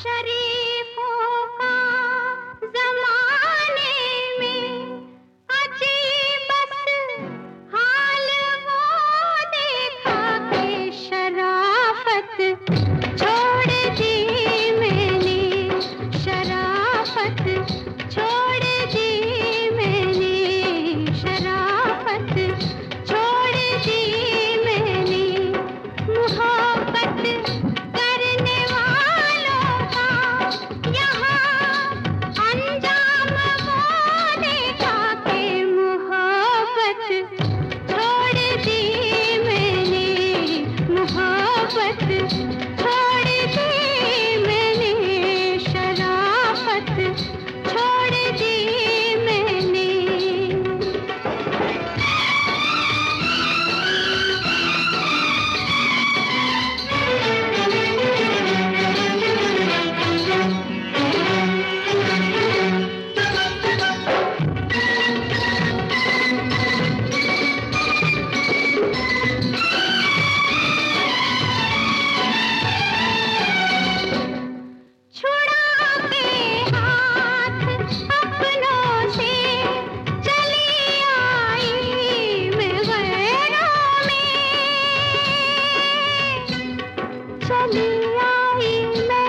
शरीफों का जमाने में अजीब बस हाल वो देखा कि शराफत छोड़ दी मैंने, शराफत छोड़ दी मैंने, शराफत छोड़ दी मैंने। मोहब्बत करने वालों का यहाँ अंजाम वो देखा कि मोहब्बत छोड़ दी मैंने, मोहब्बत छोड़ दी मैंने, शराफत छोड़ दी मैंने। छुड़ा के हाथ अपनों से चली आई मैं गैरों में, चली आई मैं